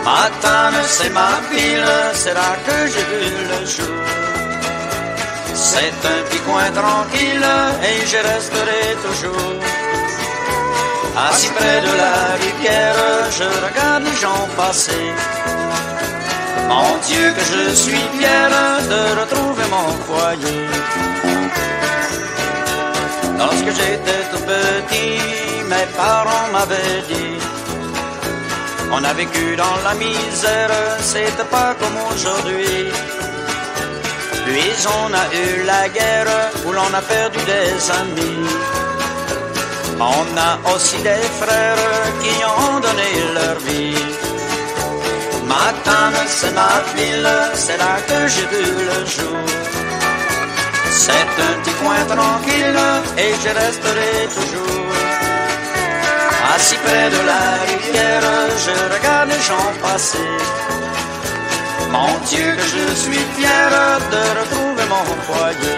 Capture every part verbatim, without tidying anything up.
Matane, c'est ma ville, c'est là que j'ai vu le jour. C'est un petit coin tranquille et j'y resterai toujours. Assis près de la rivière, je regarde les gens passer. Mon Dieu que je suis fier de retrouver mon foyer. Lorsque j'étais tout petit, mes parents m'avaient dit: on a vécu dans la misère, c'était pas comme aujourd'hui. Puis on a eu la guerre où l'on a perdu des amis. On a aussi des frères qui ont donné leur vie. Matane, c'est ma ville, c'est là que j'ai vu le jour. C'est un petit coin tranquille et je resterai toujours. Assis près de la rivière, je regarde les gens passer. Mon Dieu que je suis fier de retrouver mon foyer.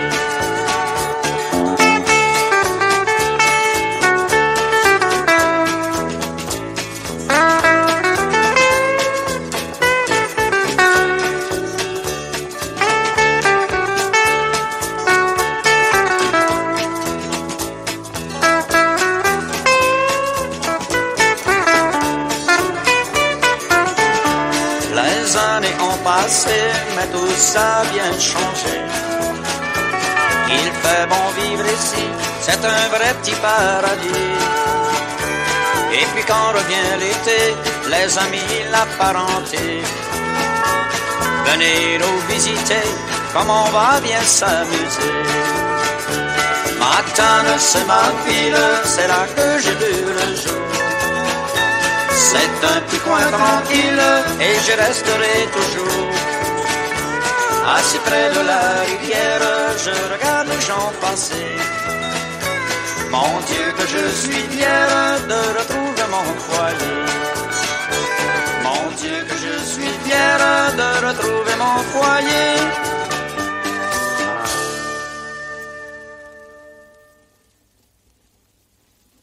Les années ont passé, mais tout ça vient de changer. Il fait bon vivre ici, c'est un vrai petit paradis. Et puis quand revient l'été, les amis, la parenté, venez nous visiter, comme on va bien s'amuser. Matane, c'est ma ville, c'est là que j'ai vu le jour. C'est un petit coin tranquille et je resterai toujours. Assis près de la rivière, je regarde les gens passer. Mon Dieu que je suis fier de retrouver mon foyer. Mon Dieu que je suis fier de retrouver mon foyer.